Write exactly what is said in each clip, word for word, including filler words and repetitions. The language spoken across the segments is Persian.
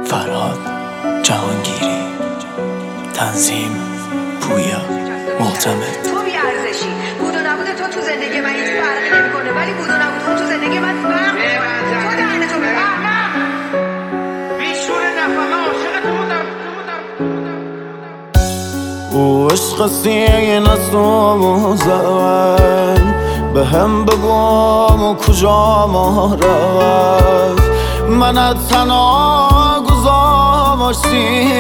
فرهاد جهانگیری، تنظیم پویا معتمد. تو بی ارزشی، بود و نبود تو تو زندگی من هیچ فرقی نمیکنه، ولی بود و نبود اون تو زندگی من فرق میکنه. تو دهن تو ببر. بیشور نفهمه عاشق تو بودم. او عشق سینه سوزن به هم بگم و کجا ما رفت. من تنها گذاشتی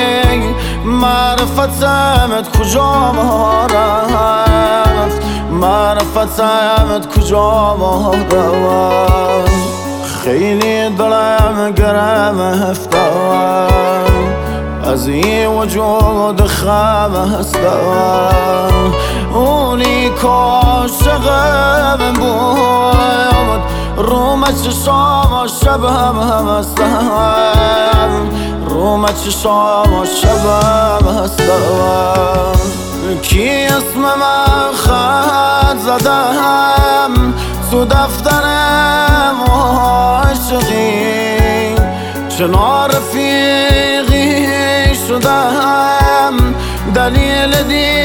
معرفتمت کجا ما رفت. معرفتمت کجا ما رفت. خیلی دلم گرفتم از این وجود خستم. اونی کاشقم بود روم چشام شبم هستم. روم چشام شبم هستم. کی اسم من خط زدم تو دفترم عاشقی. چنان رفیقی شدم دلیل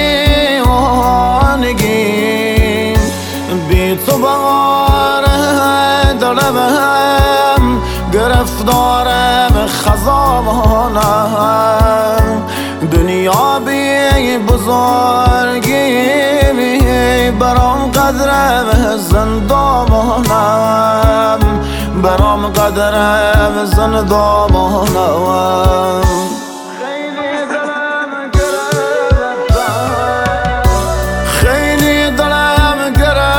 دیوانگی. بی تو بار دلم گرفتارم خزانم. دنیا بی بزرگی برام قدرم زندامانم. برام قدرم زندامانم. خیلی دلم گرفتم، خیلی دلم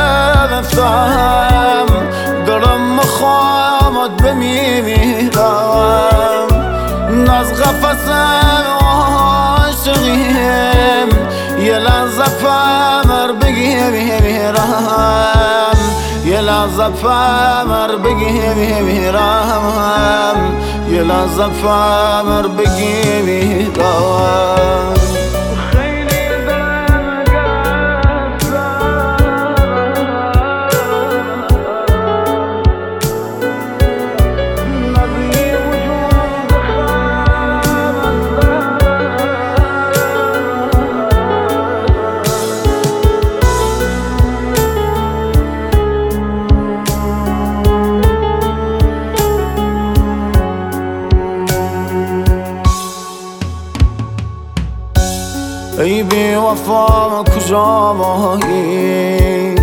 گرفتم. دلم مخوامت بمیرم از قفص عاشقیم. یه لحظه فمر بگیرم، یه لحظه فمر بگیرم، یه لحظه فمر بگیرم. ای بی وفا کجا مایی،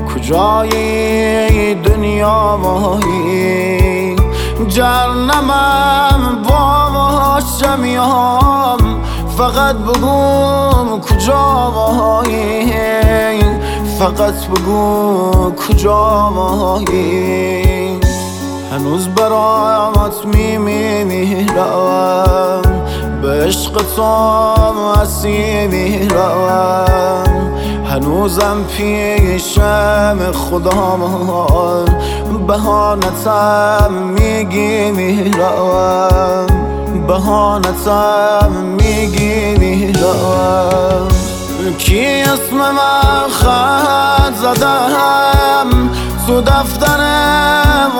کجای دنیا مایی. جهنمم باشم یام فقط بگو کجا مایی. فقط بگو کجا مایی. هنوز برامت میمیرم به عشق تو اسیرم. هنوزم پیشم خدامان بهانتم میگیرم. بهانتم میگیرم. کی اسم من خط زدم تو دفترم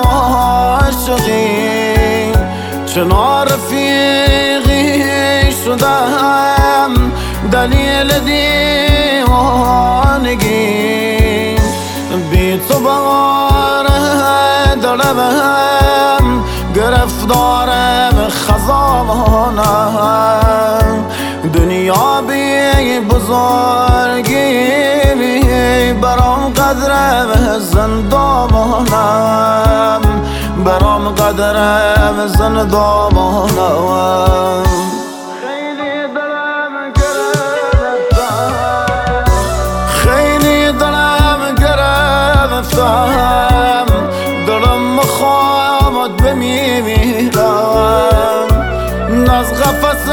عاشقی. چنان رفیقی شدم دلیل دیوانگی. بی تو بار دلم گرفتارم خزانم. دنیا بی بزرگی برام قدرم زندامانم. برام قدرم زندامانم. خیلی دلم گرفتم، خیلی دلم گرفتم. دلم مخوامت بمیرم از قفص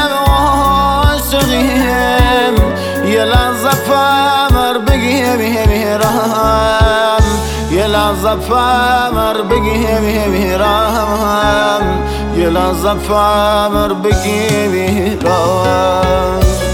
عاشقیم. یه لحظه فمر بگیرم، یه لحظه فمر بگیرم، یه لحظه فمر بگیرم.